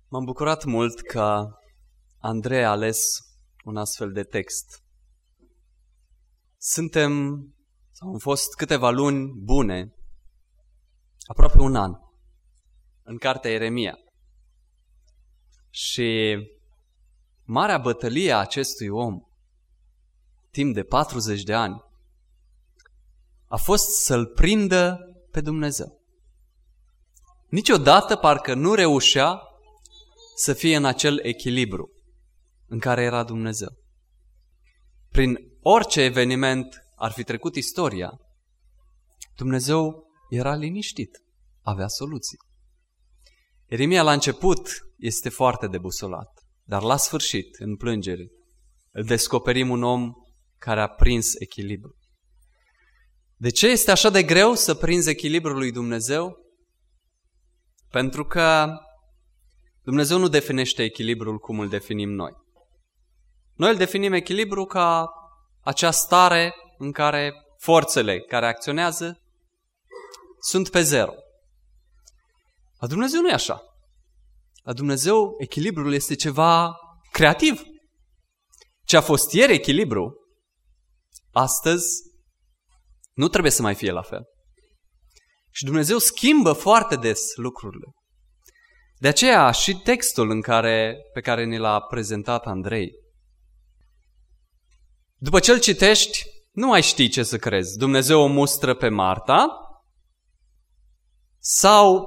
M-am bucurat mult că Andrei a ales un astfel de text. Am fost câteva luni bune, aproape un an, în cartea Ieremia. Și marea bătălie a acestui om, timp de 40 de ani, a fost să-L prindă pe Dumnezeu. Niciodată parcă nu reușea să fie în acel echilibru în care era Dumnezeu. Prin orice eveniment ar fi trecut istoria, Dumnezeu era liniștit, avea soluții. Ieremia la început este foarte debusolat, dar la sfârșit, în plângere, îl descoperim un om care a prins echilibru. De ce este așa de greu să prinzi echilibrul lui Dumnezeu? Pentru că Dumnezeu nu definește echilibrul cum îl definim noi. Noi îl definim echilibru ca acea stare în care forțele care acționează sunt pe zero. La Dumnezeu nu e așa. La Dumnezeu echilibrul este ceva creativ. Ce a fost ieri echilibru, astăzi nu trebuie să mai fie la fel. Și Dumnezeu schimbă foarte des lucrurile. De aceea și textul pe care ni l-a prezentat Andrei. După ce îl citești, nu mai știi ce să crezi. Dumnezeu o mustră pe Marta sau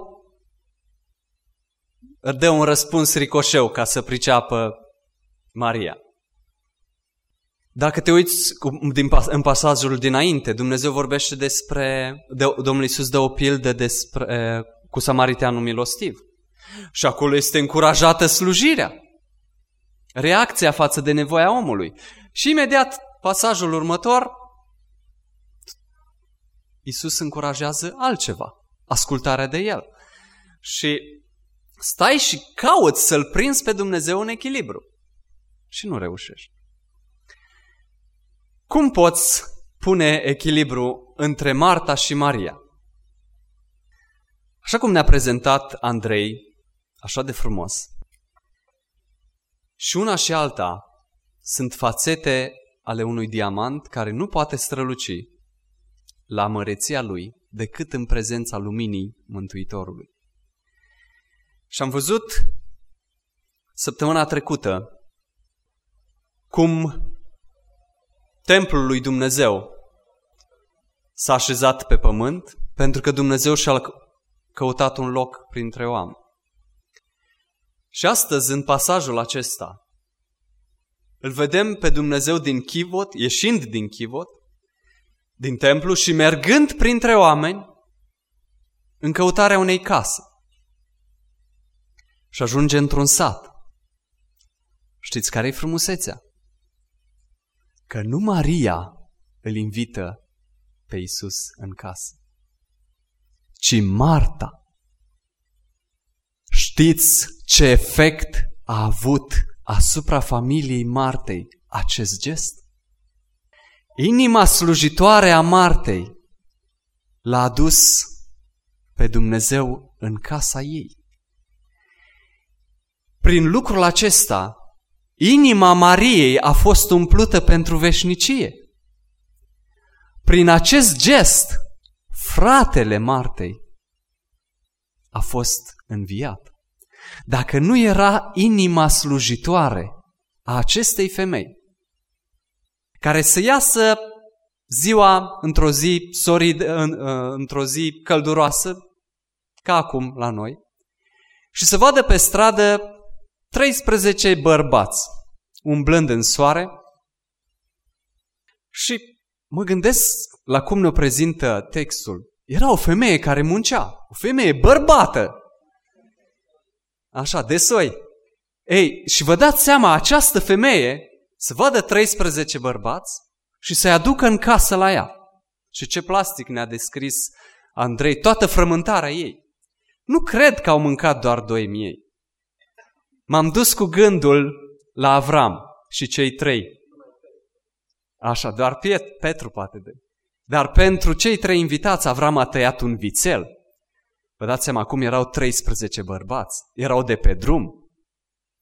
dă un răspuns ricoșeu ca să priceapă Maria. Dacă te uiți în pasajul dinainte, Dumnezeu vorbește Domnul Iisus dă o pildă cu samariteanul milostiv. Și acolo este încurajată slujirea, reacția față de nevoia omului. Și imediat, pasajul următor, Iisus încurajează altceva, ascultarea de El. Și stai și cauți să-L prinzi pe Dumnezeu în echilibru. Și nu reușești. Cum poți pune echilibru între Marta și Maria? Așa cum ne-a prezentat Andrei, așa de frumos, și una și alta sunt fațete ale unui diamant care nu poate străluci la măreția lui decât în prezența luminii Mântuitorului. Și am văzut săptămâna trecută cum templul lui Dumnezeu s-a așezat pe pământ pentru că Dumnezeu și-a căutat un loc printre oameni. Și astăzi, în pasajul acesta, îl vedem pe Dumnezeu din chivot, ieșind din chivot, din templu și mergând printre oameni în căutarea unei case. Și ajunge într-un sat. Știți care-i frumusețea? Că nu Maria îl invită pe Iisus în casă, ci Marta. Știți ce efect a avut asupra familiei Martei acest gest? Inima slujitoare a Martei l-a adus pe Dumnezeu în casa ei. Prin lucrul acesta, inima Mariei a fost umplută pentru veșnicie. Prin acest gest, fratele Martei a fost înviat. Dacă nu era inima slujitoare a acestei femei, care să iasă ziua într-o zi călduroasă, ca acum la noi, și să vadă pe stradă 13 bărbați umblând în soare, și mă gândesc la cum ne prezintă textul. Era o femeie care muncea, o femeie bărbată, așa, de soi. Ei, și vă dați seama, această femeie să vadă 13 bărbați și să-i aducă în casă la ea. Și ce plastic ne-a descris Andrei, toată frământarea ei. Nu cred că au mâncat doar 2 miei. M-am dus cu gândul la Avram și cei 3. Așa, doar Petru poate de. Dar pentru cei 3 invitați, Avram a tăiat un vițel. Vă dați seama, acum erau 13 bărbați, erau de pe drum,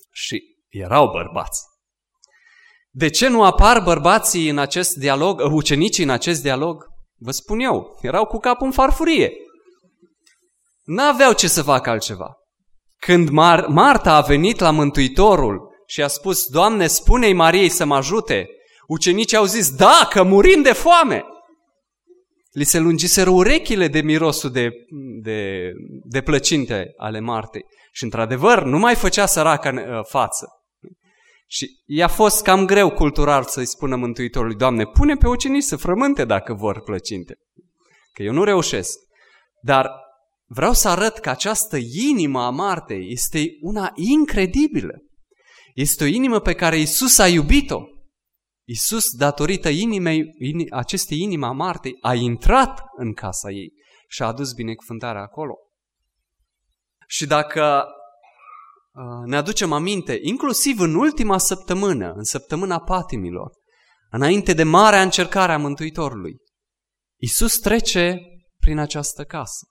Și erau bărbați. De ce nu apar bărbații în acest dialog, ucenicii în acest dialog? Vă spun eu, erau cu capul în farfurie. N-aveau ce să facă altceva. Când Marta a venit la Mântuitorul și a spus, Doamne, spune-i Mariei să mă ajute, ucenicii au zis, da, că murim de foame. Li se lungiseră urechile de mirosul de plăcinte ale Martei. Și într-adevăr, nu mai făcea săraca în față. Și i-a fost cam greu cultural să-i spună Mântuitorului, Doamne, pune pe ucenici să frământe dacă vor plăcinte. Că eu nu reușesc. Dar vreau să arăt că această inimă a Martei este una incredibilă. Este o inimă pe care Iisus a iubit-o. Iisus, datorită acestei inimi a Martei, a intrat în casa ei și a adus binecuvântarea acolo. Și dacă ne aducem aminte, inclusiv în ultima săptămână, în săptămâna patimilor, înainte de marea încercare a Mântuitorului, Iisus trece prin această casă.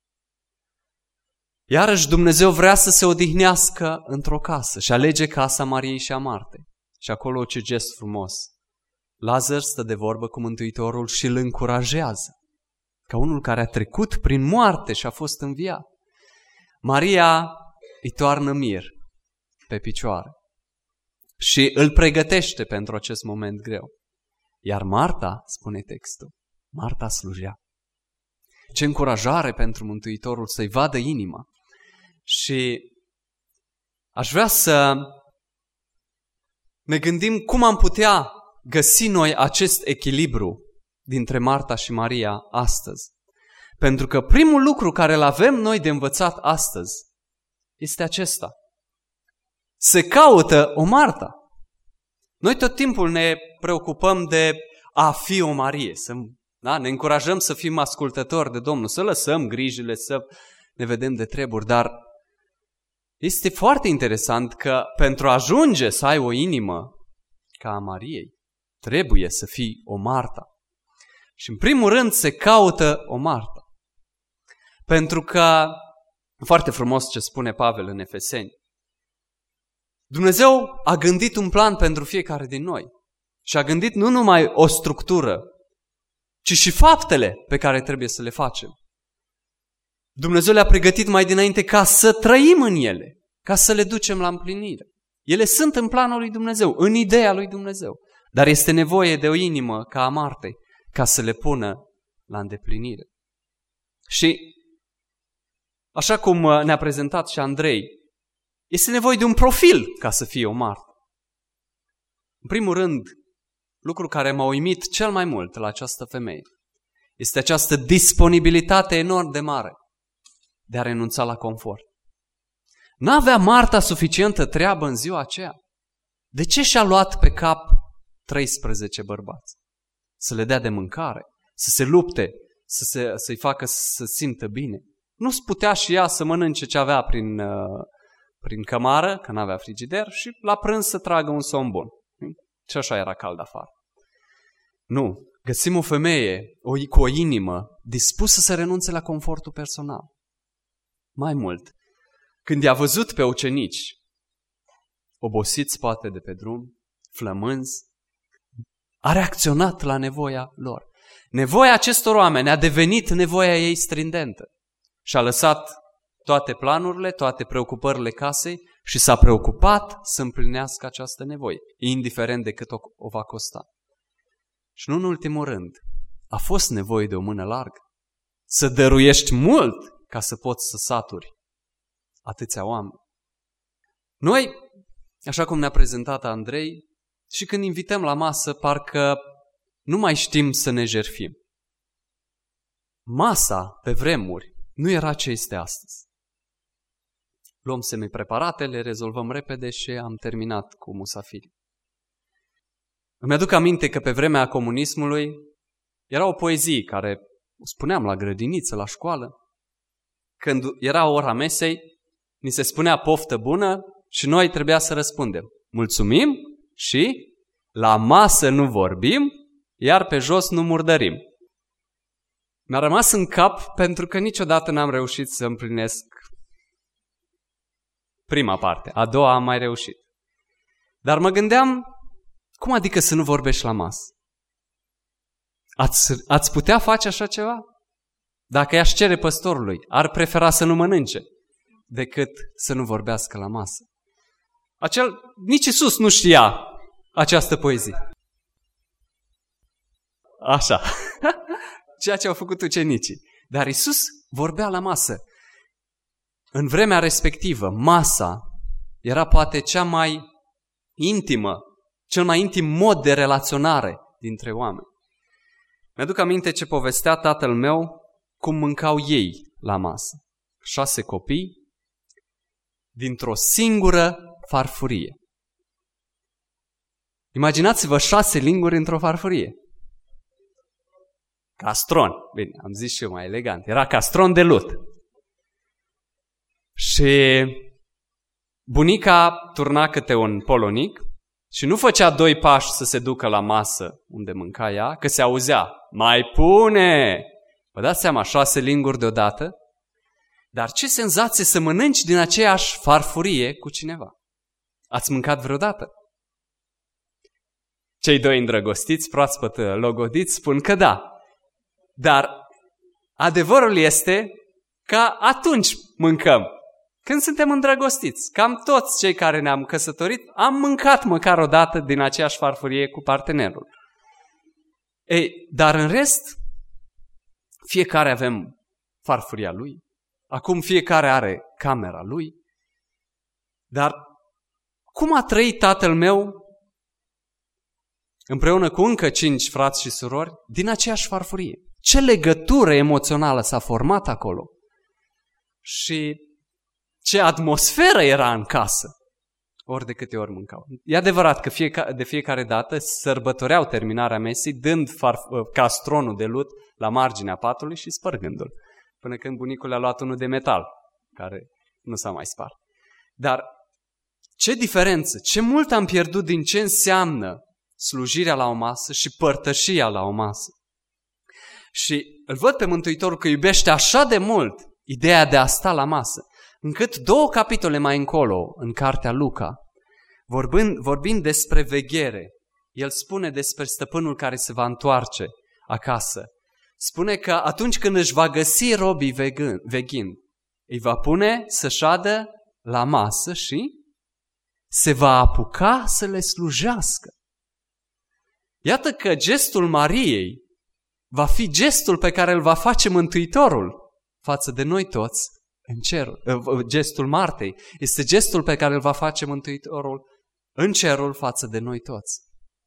Iarăși Dumnezeu vrea să se odihnească într-o casă și alege casa Mariei și a Martei. Și acolo ce gest frumos. Lazar stă de vorbă cu Mântuitorul și îl încurajează, ca unul care a trecut prin moarte și a fost înviat. Maria îi toarnă mir pe picioare și îl pregătește pentru acest moment greu. Iar Marta, spune textul, Marta slujea. Ce încurajare pentru Mântuitorul să-i vadă inima. Și aș vrea să ne gândim cum am putea găsi noi acest echilibru dintre Marta și Maria astăzi. Pentru că primul lucru care îl avem noi de învățat astăzi este acesta. Se caută o Marta. Noi tot timpul ne preocupăm de a fi o Marie. Ne încurajăm să fim ascultători de Domnul, să lăsăm grijile, să ne vedem de treburi. Dar este foarte interesant că pentru a ajunge să ai o inimă ca a Mariei, trebuie să fii o Marta. Și în primul rând se caută o Marta. Pentru că, foarte frumos ce spune Pavel în Efeseni, Dumnezeu a gândit un plan pentru fiecare din noi. Și a gândit nu numai o structură, ci și faptele pe care trebuie să le facem. Dumnezeu le-a pregătit mai dinainte ca să trăim în ele, ca să le ducem la împlinire. Ele sunt în planul lui Dumnezeu, în ideea lui Dumnezeu. Dar este nevoie de o inimă ca a Martei ca să le pună la îndeplinire. Și așa cum ne-a prezentat și Andrei, este nevoie de un profil ca să fie o Marta. În primul rând, lucru care m-a uimit cel mai mult la această femeie este această disponibilitate enorm de mare de a renunța la confort. N-avea Marta suficientă treabă în ziua aceea? De ce și-a luat pe cap 13 bărbați? Să le dea de mâncare, să se lupte, să-i facă să simtă bine. Nu-ți putea și ea să mănânce ce avea prin cămară, că n-avea frigider, și la prânz să tragă un somn bun. Și așa era cald afară. Nu, găsim o femeie cu o inimă dispusă să renunțe la confortul personal. Mai mult, când i-a văzut pe ucenici, obosiți poate de pe drum, flămânzi, a reacționat la nevoia lor. Nevoia acestor oameni a devenit nevoia ei strindentă și a lăsat toate planurile, toate preocupările casei și s-a preocupat să împlinească această nevoie, indiferent de cât o va costa. Și nu în ultimul rând, a fost nevoie de o mână largă, să dăruiești mult ca să poți să saturi atâția oameni. Noi, așa cum ne-a prezentat Andrei, și când invităm la masă, parcă nu mai știm să ne jertfim. Masa, pe vremuri, nu era ce este astăzi. Luăm semi-preparate, le rezolvăm repede și am terminat cu musafirii. Îmi aduc aminte că pe vremea comunismului era o poezie care o spuneam la grădiniță, la școală. Când era ora mesei, ni se spunea poftă bună și noi trebuia să răspundem. Mulțumim și la masă nu vorbim, iar pe jos nu murdărim. Mi-a rămas în cap pentru că niciodată n-am reușit să împlinesc prima parte, a doua am mai reușit. Dar mă gândeam, cum adică să nu vorbești la masă? Ați putea face așa ceva? Dacă i-aș cere păstorului, ar prefera să nu mănânce decât să nu vorbească la masă. Nici Iisus nu știa această poezie. Așa. Ceea ce au făcut ucenicii. Dar Iisus vorbea la masă. În vremea respectivă, masa era poate cea mai intimă, cel mai intim mod de relaționare dintre oameni. Mi-aduc aminte ce povestea tatăl meu cum mâncau ei la masă. 6 copii dintr-o singură farfurie. Imaginați-vă 6 linguri într-o farfurie. Castron. Bine, am zis și eu mai elegant. Era castron de lut. Și bunica turna câte un polonic și nu făcea 2 pași să se ducă la masă unde mânca ea, că se auzea. Mai pune! Vă dați seama, 6 linguri deodată? Dar ce senzație să mănânci din aceeași farfurie cu cineva? Ați mâncat vreodată? Cei 2 îndrăgostiți, proaspăt logodiți, spun că da. Dar adevărul este că atunci mâncăm. Când suntem îndrăgostiți, cam toți cei care ne-am căsătorit, am mâncat măcar o dată din aceeași farfurie cu partenerul. Dar în rest, fiecare avem farfuria lui. Acum fiecare are camera lui. Dar cum a trăit tatăl meu împreună cu încă 5 frați și surori din aceeași farfurie? Ce legătură emoțională s-a format acolo? Și ce atmosferă era în casă, ori de câte ori mâncau. E adevărat că de fiecare dată sărbătoreau terminarea mesei dând castronul de lut la marginea patului și spărgându-l. Până când bunicul a luat unul de metal, care nu s-a mai spart. Dar ce diferență, ce mult am pierdut din ce înseamnă slujirea la o masă și părtășia la o masă. Și îl văd pe Mântuitorul că iubește așa de mult ideea de a sta la masă, încât 2 capitole mai încolo, în cartea Luca, vorbind despre veghere, el spune despre stăpânul care se va întoarce acasă. Spune că atunci când își va găsi robii veghind, îi va pune să șadă la masă și se va apuca să le slujească. Iată că gestul Mariei va fi gestul pe care îl va face Mântuitorul față de noi toți în cerul. Gestul Martei este gestul pe care îl va face Mântuitorul în cerul față de noi toți.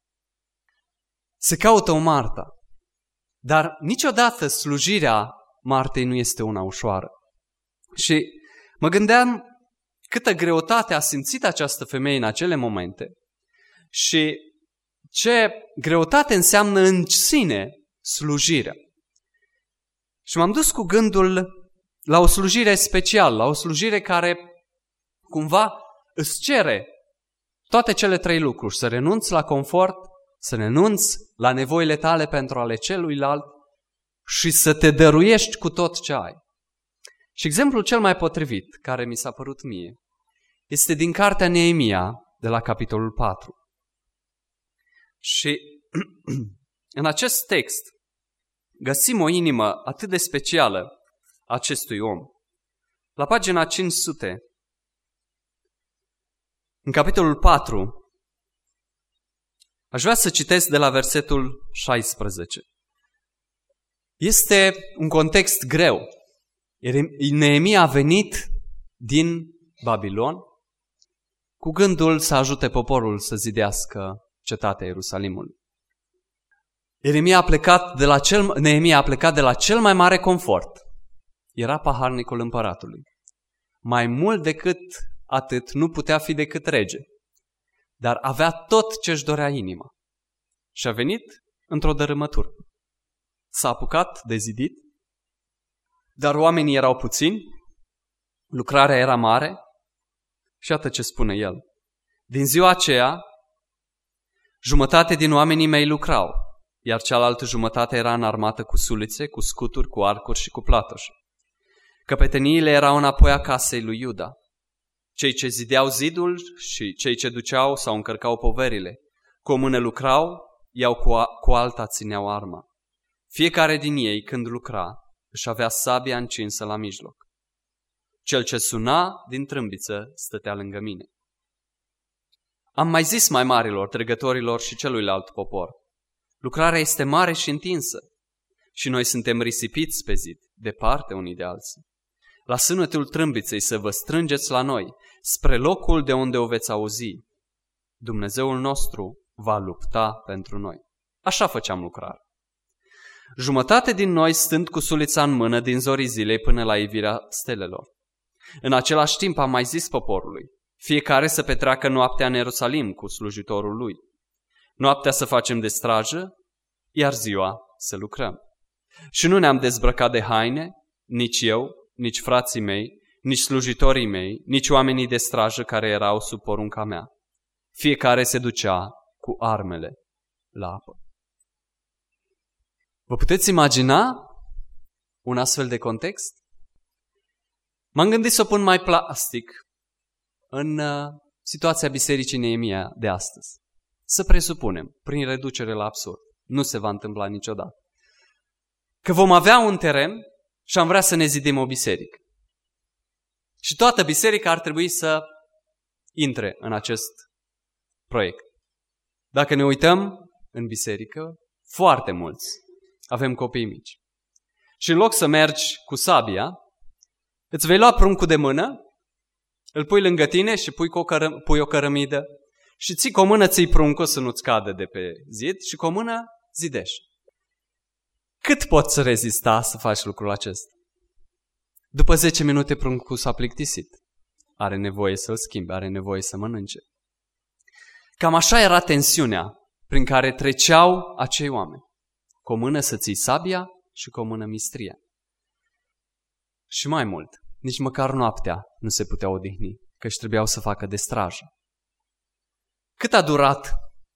Se caută o Marta, dar niciodată slujirea Martei nu este una ușoară. Și mă gândeam câtă greutate a simțit această femeie în acele momente și ce greutate înseamnă în sine slujirea. Și m-am dus cu gândul la o slujire specială, la o slujire care cumva îți cere toate cele 3 lucruri. Să renunți la confort, să renunți la nevoile tale pentru ale celuilalt și să te dăruiești cu tot ce ai. Și exemplul cel mai potrivit, care mi s-a părut mie, este din cartea Neemia, de la capitolul 4. Și în acest text găsim o inimă atât de specială a acestui om. La pagina 500, în capitolul 4, aș vrea să citesc de la versetul 16. Este un context greu. Neemia a venit din Babilon cu gândul să ajute poporul să zidească cetatea Ierusalimului. Neemia a plecat de la cel mai mare confort. Era paharnicul împăratului. Mai mult decât atât, nu putea fi decât rege. Dar avea tot ce își dorea inima. Și a venit într-o dărâmătură. S-a apucat de zidit, dar oamenii erau puțini, lucrarea era mare și iată ce spune el. Din ziua aceea, jumătate din oamenii mei lucrau, iar cealaltă jumătate era înarmată cu sulițe, cu scuturi, cu arcuri și cu platoși. Căpeteniile erau înapoi a casei lui Iuda. Cei ce zideau zidul și cei ce duceau sau încărcau poverile, cu o mână lucrau, iau cu alta țineau arma. Fiecare din ei, când lucra, își avea sabia încinsă la mijloc. Cel ce suna din trâmbiță stătea lângă mine. Am mai zis mai marilor, dregătorilor și celuilalt popor: lucrarea este mare și întinsă și noi suntem risipiți pe zid, departe unii de alții. La sunetul trâmbiței să vă strângeți la noi, spre locul de unde o veți auzi. Dumnezeul nostru va lupta pentru noi. Așa făceam lucrare. Jumătate din noi stând cu sulița în mână din zorii zilei până la ivirea stelelor. În același timp am mai zis poporului: fiecare să petreacă noaptea în Ierusalim cu slujitorul lui. Noaptea să facem de strajă, iar ziua să lucrăm. Și nu ne-am dezbrăcat de haine, nici eu, nici frații mei, nici slujitorii mei, nici oamenii de strajă care erau sub porunca mea. Fiecare se ducea cu armele la apă. Vă puteți imagina un astfel de context? M-am gândit să o pun mai plastic în situația Bisericii Neemia de astăzi. Să presupunem, prin reducere la absurd, nu se va întâmpla niciodată, că vom avea un teren și am vrea să ne zidim o biserică. Și toată biserica ar trebui să intre în acest proiect. Dacă ne uităm în biserică, foarte mulți avem copii mici. Și în loc să mergi cu sabia, îți vei lua pruncul de mână, îl pui lângă tine și pui o cărămidă și ții cu o mână ții pruncul să nu-ți cadă de pe zid și cu o mână zidești. Cât poți rezista să faci lucrul acesta? După 10 minute pruncul s-a plictisit. Are nevoie să-l schimbe, are nevoie să mănânce. Cam așa era tensiunea prin care treceau acei oameni. Cu o mână să ții sabia și cu o mână mistria. Și mai mult, nici măcar noaptea nu se puteau odihni, căci trebuiau să facă de strajă. Cât a durat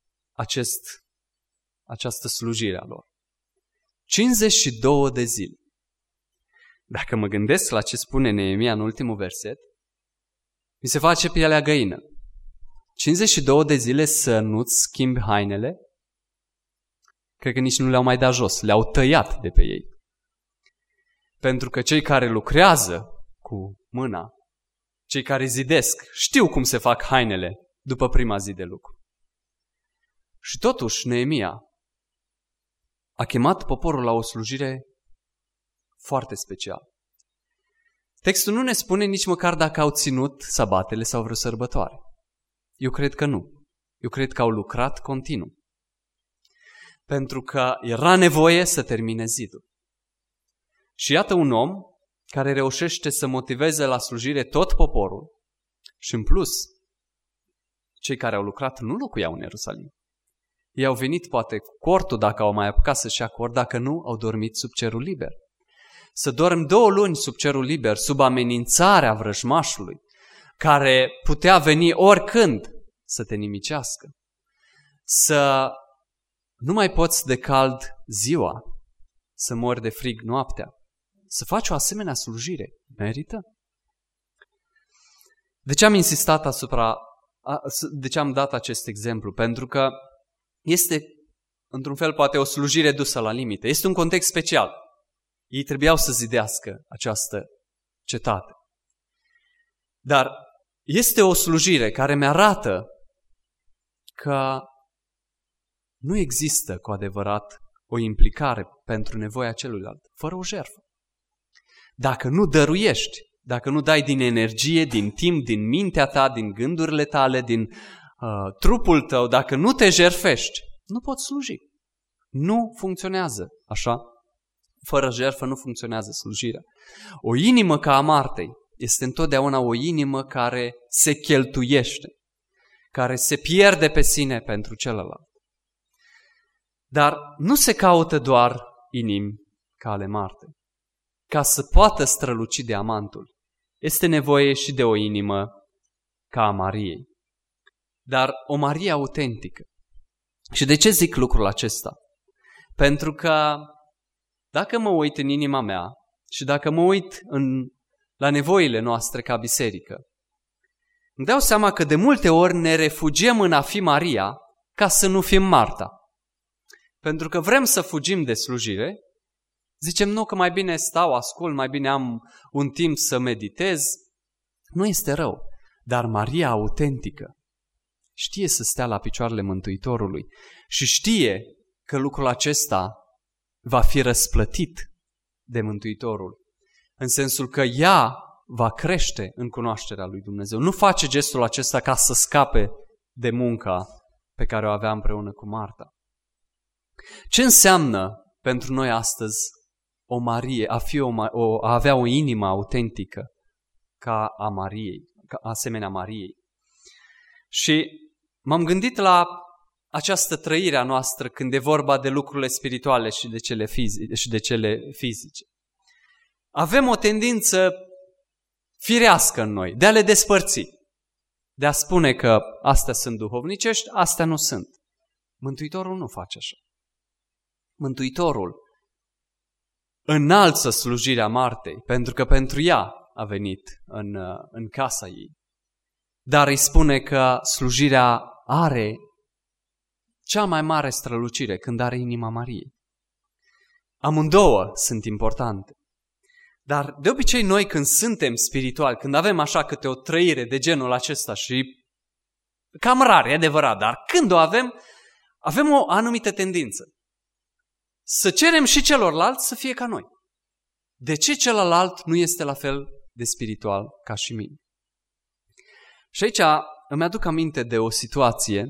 această slujire a lor? 52 de zile. Dacă mă gândesc la ce spune Neemia în ultimul verset, mi se face pielea găină. 52 de zile să nu-ți schimbi hainele? Cred că nici nu le-au mai dat jos, le-au tăiat de pe ei. Pentru că cei care lucrează cu mâna, cei care zidesc, știu cum se fac hainele după prima zi de lucru. Și totuși Neemia a chemat poporul la o slujire foarte specială. Textul nu ne spune nici măcar dacă au ținut sabatele sau vreo sărbătoare. Eu cred că nu. Eu cred că au lucrat continuu. Pentru că era nevoie să termine zidul. Și iată un om care reușește să motiveze la slujire tot poporul și în plus, cei care au lucrat nu locuiau în Ierusalim. Ei au venit poate cu cortul dacă au mai apucat să-și ia cort, dacă nu, au dormit sub cerul liber. Să dorm 2 luni sub cerul liber, sub amenințarea vrăjmașului, care putea veni oricând să te nimicească. Să nu mai poți de cald ziua, să mori de frig noaptea. Să faci o asemenea slujire. Merită? De ce am insistat de ce am dat acest exemplu? Pentru că este, într-un fel, poate o slujire dusă la limite. Este un context special. Ei trebuiau să zidească această cetate. Dar este o slujire care mi-arată că nu există cu adevărat o implicare pentru nevoia celuilalt, fără o jertfă. Dacă nu dăruiești, dacă nu dai din energie, din timp, din mintea ta, din gândurile tale, din trupul tău, dacă nu te jertfești, nu poți sluji. Nu funcționează așa. Fără jertfă nu funcționează slujirea. O inimă ca a Martei este întotdeauna o inimă care se cheltuiește, care se pierde pe sine pentru celălalt. Dar nu se caută doar inimi ca ale Martei. Ca să poată străluci diamantul, este nevoie și de o inimă ca a Mariei. Dar o Marie autentică. Și de ce zic lucrul acesta? Pentru că dacă mă uit în inima mea și dacă mă uit la nevoile noastre ca biserică, îmi dau seama că de multe ori ne refugiem în a fi Maria ca să nu fim Marta. Pentru că vrem să fugim de slujire, zicem nu, că mai bine stau, ascult, mai bine am un timp să meditez. Nu este rău, dar Maria autentică știe să stea la picioarele Mântuitorului și știe că lucrul acesta va fi răsplătit de Mântuitorul, în sensul că ea va crește în cunoașterea lui Dumnezeu. Nu face gestul acesta ca să scape de munca pe care o avea împreună cu Marta. Ce înseamnă pentru noi astăzi o Marie, a avea o inimă autentică ca a Mariei, ca asemenea Mariei? Și m-am gândit la această trăire a noastră când e vorba de lucrurile spirituale și de cele fizice. Avem o tendință firească în noi de a le despărți, de a spune că astea sunt duhovnicești, astea nu sunt. Mântuitorul nu face așa. Mântuitorul înalță slujirea Martei, pentru că pentru ea a venit în casa ei. Dar îi spune că slujirea are cea mai mare strălucire când are inima Mariei. Amândouă sunt importante. Dar de obicei noi când suntem spirituali, când avem așa câte o trăire de genul acesta și cam rar, e adevărat, dar când o avem, avem o anumită tendință. Să cerem și celorlalți să fie ca noi. De ce celălalt nu este la fel de spiritual ca și mine? Și aici îmi aduc aminte de o situație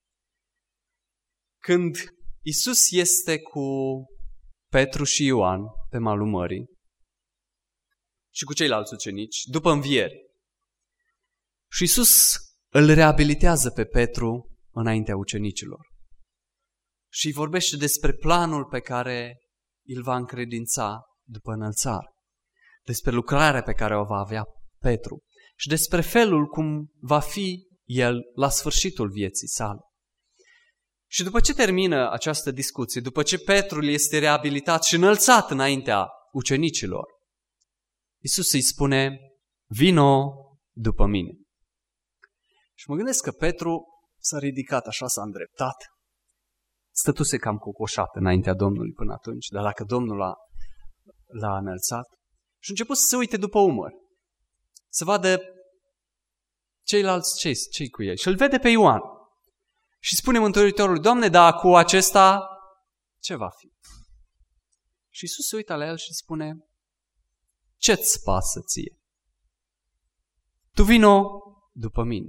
când Iisus este cu Petru și Ioan pe malul mării și cu ceilalți ucenici după înviere. Și Iisus îl reabilitează pe Petru înaintea ucenicilor și îi vorbește despre planul pe care îl va încredința după înălțare, despre lucrarea pe care o va avea Petru și despre felul cum va fi el la sfârșitul vieții sale. Și după ce termină această discuție, după ce Petru este reabilitat și înălțat înaintea ucenicilor, Iisus îi spune, vino după mine. Și mă gândesc că Petru s-a ridicat așa, s-a îndreptat, stătuse cam cocoșat înaintea Domnului până atunci, dar dacă Domnul l-a înălțat, și a început să se uite după umăr, să vadă ceilalți ce-i cu el. Și îl vede pe Ioan. Și spune Mântuitorul, Doamne, dar cu acesta ce va fi? Și Iisus se uită la el și spune, ce-ți pasă ție? Tu vino după mine.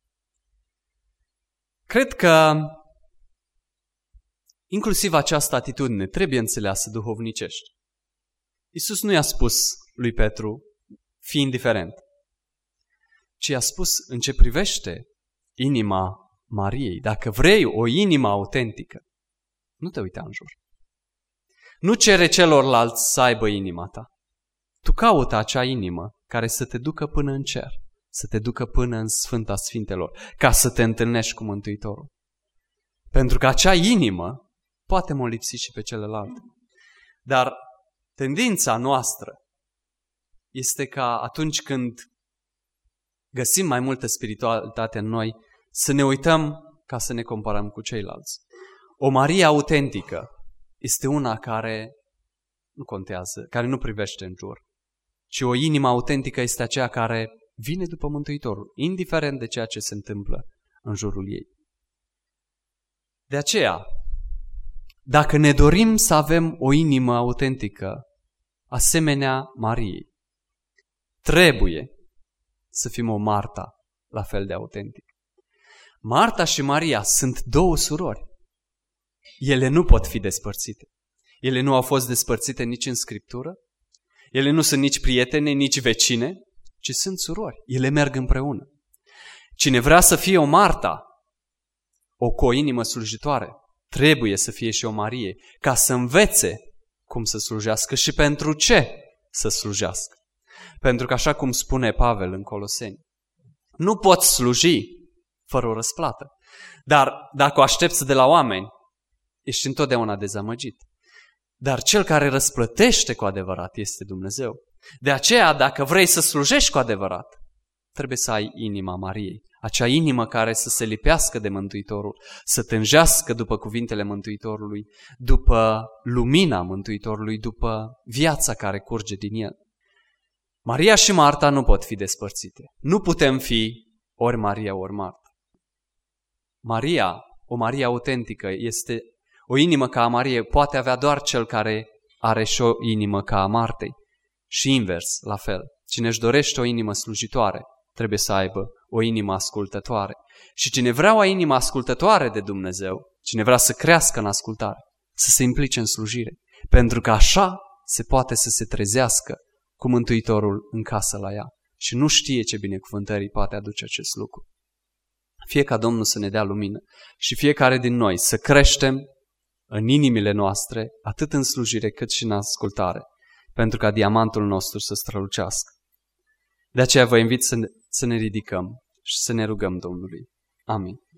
Cred că inclusiv această atitudine trebuie înțeleasă duhovnicește. Iisus nu i-a spus lui Petru, fii indiferent, ci i-a spus în ce privește inima Mariei. Dacă vrei o inimă autentică, nu te uita în jur. Nu cere celorlalți să aibă inima ta. Tu caută acea inimă care să te ducă până în cer, să te ducă până în Sfânta Sfintelor, ca să te întâlnești cu Mântuitorul. Pentru că acea inimă poate molipsi și pe celelalte. Dar tendința noastră este ca atunci când găsim mai multă spiritualitate în noi, să ne uităm ca să ne comparăm cu ceilalți. O Marie autentică este una care nu contează, care nu privește în jur, ci o inimă autentică este aceea care vine după Mântuitorul, indiferent de ceea ce se întâmplă în jurul ei. De aceea, dacă ne dorim să avem o inimă autentică, asemenea Mariei, trebuie să fim o Marta la fel de autentică. Marta și Maria sunt două surori. Ele nu pot fi despărțite. Ele nu au fost despărțite nici în Scriptură. Ele nu sunt nici prietene, nici vecine, ci sunt surori. Ele merg împreună. Cine vrea să fie o Marta, cu o inimă slujitoare, trebuie să fie și o Marie, ca să învețe cum să slujească și pentru ce să slujească. Pentru că așa cum spune Pavel în Coloseni, nu poți sluji fără o răsplată. Dar dacă o aștepți de la oameni, ești întotdeauna dezamăgit. Dar cel care răsplătește cu adevărat este Dumnezeu. De aceea, dacă vrei să slujești cu adevărat, trebuie să ai inima Mariei. Acea inimă care să se lipească de Mântuitorul, să tânjească după cuvintele Mântuitorului, după lumina Mântuitorului, după viața care curge din el. Maria și Marta nu pot fi despărțite. Nu putem fi ori Maria, ori Marta. Maria, o Maria autentică, este o inimă ca a Mariei, poate avea doar cel care are și o inimă ca a Martei. Și invers, la fel. Cine își dorește o inimă slujitoare, trebuie să aibă o inimă ascultătoare. Și cine vrea o inimă ascultătoare de Dumnezeu, cine vrea să crească în ascultare, să se implice în slujire. Pentru că așa se poate să se trezească cu Mântuitorul în casă la ea. Și nu știe ce binecuvântări poate aduce acest lucru. Fie ca Domnul să ne dea lumină și fiecare din noi să creștem în inimile noastre, atât în slujire cât și în ascultare, pentru ca diamantul nostru să strălucească. De aceea vă invit să ne ridicăm și să ne rugăm Domnului. Amin.